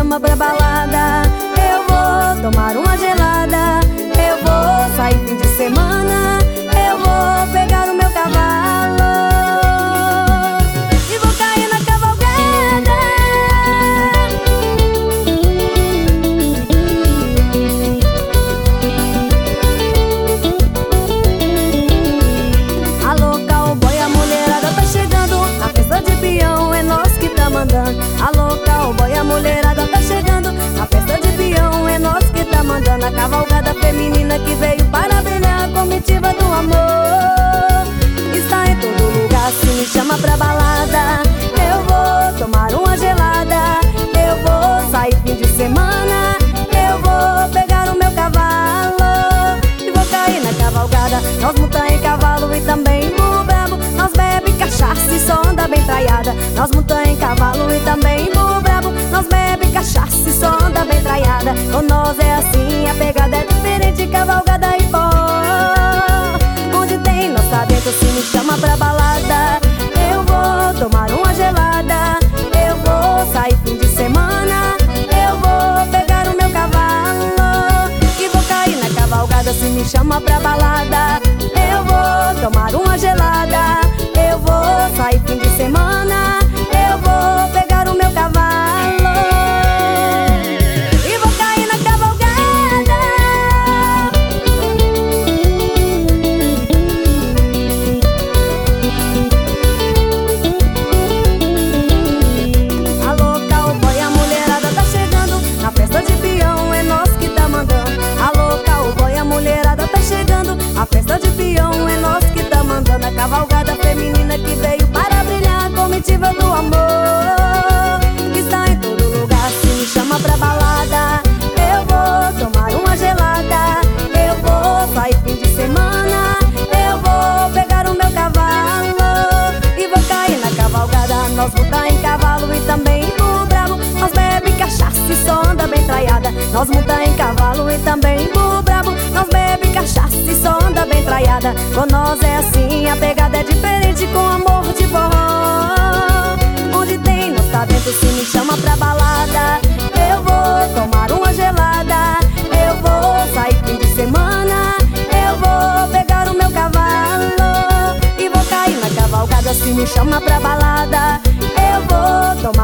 chama pra balada, eu vou tomar uma gelada. Eu vou sair fim de semana, eu vou pegar o meu cavalo e vou cair na cavalgada. Alô, cowboy, a mulherada tá chegando, na festa de peão é nós que tá mandando. Alô, cowboy, a mulherada tá chegando, na festa de peão é nós que tá mandando. A cavalgada feminina que veio para brilhar, a comitiva do amor está em todo lugar. Se me chama pra balada, eu vou tomar uma gelada. Eu vou sair fim de semana, eu vou pegar o meu cavalo e vou cair na cavalgada. Nós monta em cavalo e também burro brabo, nós bebe cachaça e só anda bem traiada. Nós monta em cavalo e também burro brabo, nós bebe cachaça e só anda bem traiada. Com nós é assim, a pegada é diferente, cavalgada e pó. Onde tem nós tá dentro, se me chama pra balada, eu vou tomar uma gelada. Eu vou sair fim de semana, eu vou pegar o meu cavalo e vou cair na cavalgada. Se me chama pra balada, eu vou tomar uma gelada. Eu vou sair fim de semana, eu vou pegar o meu cavalo e vou cair na cavalgada. Alô, cowboy, a mulherada tá chegando, na festa de peão é nós que tá mandando. Alô, cowboy, a mulherada tá chegando, a festa de peão é nós que tá mandando. A cavalgada feminina que veio para brilhar, a comitiva do amor que está em todo lugar. Se me chama pra balada, eu vou tomar uma gelada. Eu vou sair fim de semana, eu vou pegar o meu cavalo e vou cair na cavalgada. Nós monta em cavalo e também burro brabo, nós bebe cachaça e só anda bem traiada. Nós monta em cavalo e também burro brabo, nós bebe cachaça e só anda bem traiada. Com nós é assim, a pegada é diferente, com amor de forró. Onde tem nós tá dentro, se me chama pra balada, eu vou tomar uma gelada. Eu vou sair fim de semana, eu vou pegar o meu cavalo e vou cair na cavalgada. Se me chama pra balada, eu vou tomar